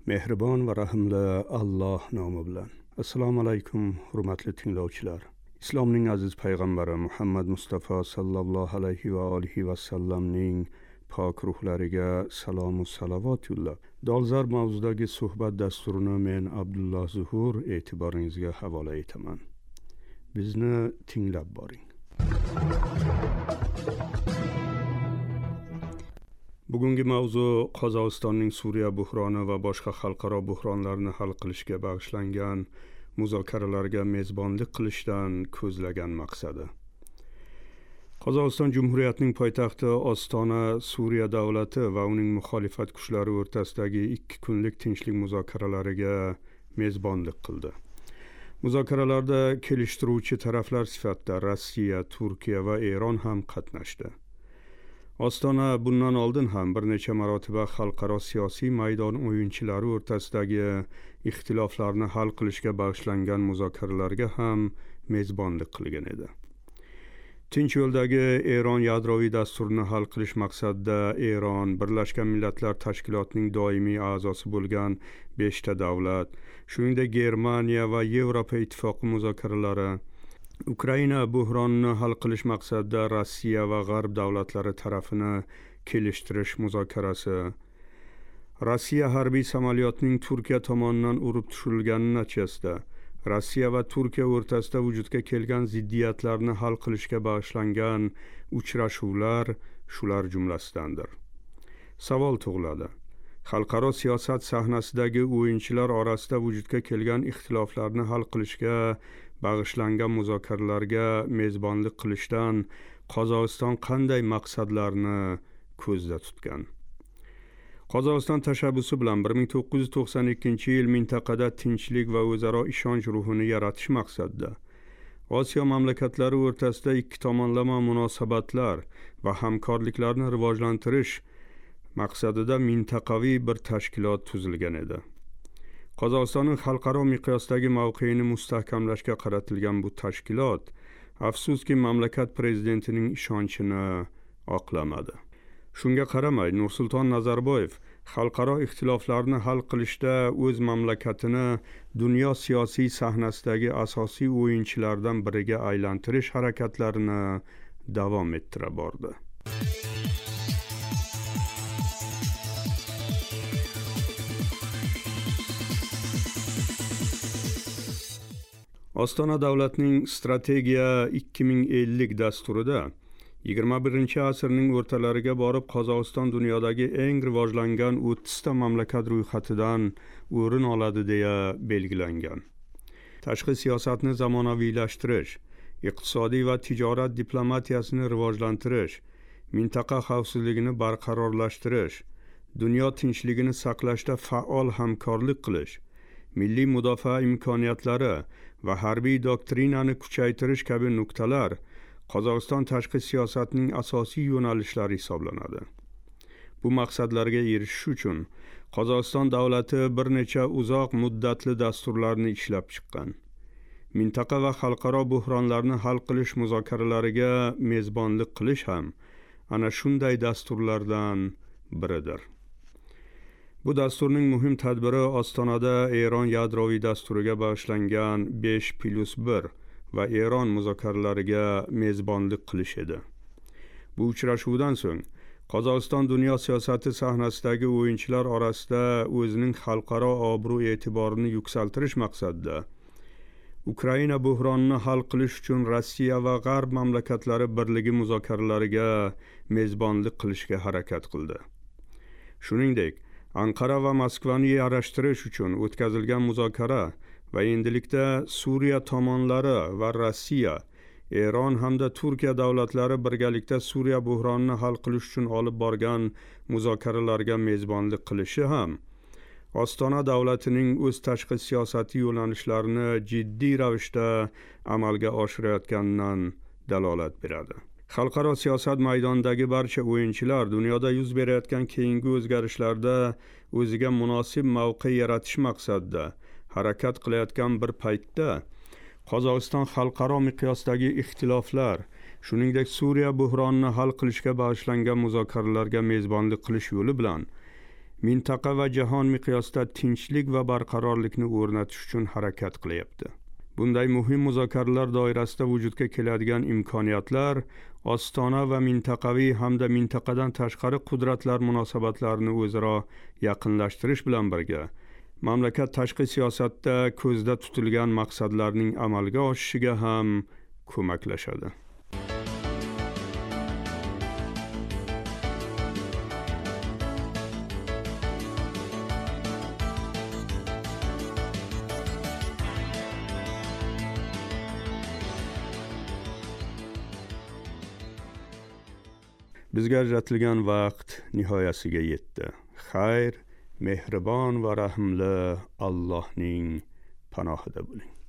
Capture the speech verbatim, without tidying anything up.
Mehribon va rahimli Alloh nomi bilan. Assalomu alaykum, hurmatli tinglovchilar. Islomning aziz payg'ambari Muhammad Mustafa sallallohu alayhi va alihi va sallamning pok ruhlariga salom va salovat yo'llab, dolzarb mavzudagi suhbat dasturini men Abdulloh Zuhur e'tiboringizga havola etaman. Bizni tinglab boring. Bugungi mavzu Qozog'istonning Suriya buhroni va boshqa xalqaro buhronlarni hal qilishga bag'ishlangan muzokaralarga mezbonlik qilishdan ko'zlagan maqsadi. Qozog'iston Jumhuriyatining poytaxti Ostona Suriya davlati va uning muxolifat kuchlari o'rtasidagi ikki kunlik tinchlik muzokaralariga mezbonlik qildi. Muzokaralarda kelishtiruvchi taraflar sifatida Rossiya, Turkiya va Eron ham qatnashdi. Ostona bundan oldin ham bir necha marotaba xalqaro siyosiy maydon o'yinchilari o'rtasidagi ixtiloflarni hal qilishga bag'ishlangan muzokaralarga ham mezbonlik qilgan edi. Tinch yo'ldagi Eron yadroviy dasturini hal qilish maqsadida Eron Birlashgan Millatlar Tashkilotining doimiy a'zosi bo'lgan beshta davlat, shuningdek Germaniya va Yevropa Ittifoqi muzokaralari, Ukraina buhronini hal qilish maqsadida Rossiya va G'arb davlatlari tarafini kelishtirish muzokarasi, Rossiya harbiy samolyotining Turkiya tomonidan urib tushirilgani natijasida Rossiya va Turkiya o'rtasida vujudga kelgan ziddiyatlarni hal qilishga bag'ishlangan uchrashuvlar shular jumlasidandir. Savol tug'iladi. Xalqaro siyosat sahnasidagi o'yinchilar orasida vujudga kelgan ixtiloflarni hal qilishga bag'ishlangan muzokaralarga mezbonlik qilishdan Qozog'iston qanday maqsadlarni ko'zda tutgan? Qozog'iston tashabbusi bilan bir ming to'qqiz yuz to'qson ikkinchi yil mintaqada tinchlik va o'zaro ishonch ruhini yaratish maqsadida Osiyo mamlakatlari o'rtasida ikki tomonlama munosabatlar va hamkorliklarni rivojlantirish maqsadida mintaqaviy bir tashkilot tuzilgan edi. Qozog'istonning xalqaro miqyosdagi mavqeini mustahkamlashga qaratilgan bu tashkilot, afsuski mamlakat prezidentining ishonchini oqlamadi. Shunga qaramay, Nursulton Nazarboyev xalqaro ixtiloflarni hal qilishda o'z mamlakatini dunyo siyosiy sahnasidagi asosiy o'yinchilardan biriga aylantirish harakatlarini davom ettira bordi. Ostona davlatining strategiya ikki ming ellik dasturida yigirma birinchi asrning o'rtalariga borib Qozog'iston dunyodagi eng rivojlangan o'ttizta mamlakat ro'yxatidan o'rin oladi deya belgilangan. Tashqi siyosatni zamonaviylashtirish, iqtisodiy va tijorat diplomatiyasini rivojlantirish, mintaqa xavfsizligini barqarorlashtirish, dunyo tinchligini saqlashda faol hamkorlik qilish, milliy mudofaa imkoniyatlari va harbiy doktrinani kuchaytirish kabi nuqtalar Qozog'iston tashqi siyosatining asosiy yo'nalishlari hisoblanadi. Bu maqsadlarga erishish uchun Qozog'iston davlati bir necha uzoq muddatli dasturlarni ishlab chiqqan. Mintaqa va xalqaro buhronlarni hal qilish muzokaralariga mezbonlik qilish ham ana shunday dasturlardan biridir. Bu dasturning muhim tadbiri Ostonada Eron yadroviy dasturiga bag'ishlangan besh plus bir va Eron muzokaralariga mezbonlik qilish edi. Bu uchrashuvdan so'ng Qozog'iston dunyo siyosati sahnasidagi o'yinchilar orasida o'zining xalqaro obro' e'tiborini yuksaltirish maqsadida Ukraina buhronini hal qilish uchun Rossiya va G'arb mamlakatlari birligi muzokaralariga mezbonlik qilishga harakat qildi. Shuningdek, Anqara va Moskvani yarashtirish uchun o'tkazilgan muzokara va endilikda Suriya tomonlari va Rossiya, Eron hamda Turkiya davlatlari birgalikda Suriya buhronini hal qilish uchun olib borgan muzokaralarga mezbonlik qilishi ham Ostona davlatining o'z tashqi siyosati yo'nalishlarini jiddiy ravishda amalga oshirayotganidan dalolat beradi. Xalqaro siyosat maydonidagi barcha o'yinchilar dunyoda yuz berayotgan keyingi o'zgarishlarda o'ziga munosib mavqe yaratish maqsadida harakat qilayotgan bir paytda Qozog'iston xalqaro miqyosdagi ixtiloflar, shuningdek Suriya buhronini hal qilishga bag'ishlangan muzokaralarga mezbonlik qilish yo'li bilan mintaqa va jahon miqyosida tinchlik va barqarorlikni o'rnatish uchun harakat qilyapti. Bunday muhim muzokaralar doirasida vujudga keladigan imkoniyatlar ostona va mintaqaviy hamda mintaqadan tashqari qudratlar munosabatlarini o'zaro yaqinlashtirish bilan birga mamlakat tashqi siyosatda ko'zda tutilgan maqsadlarning amalga oshishiga ham ko'maklashadi. Bizga ajratilgan vaqt nihoyasiga yetdi. Xayr, mehribon va rahimli Allohning panohida bo'ling.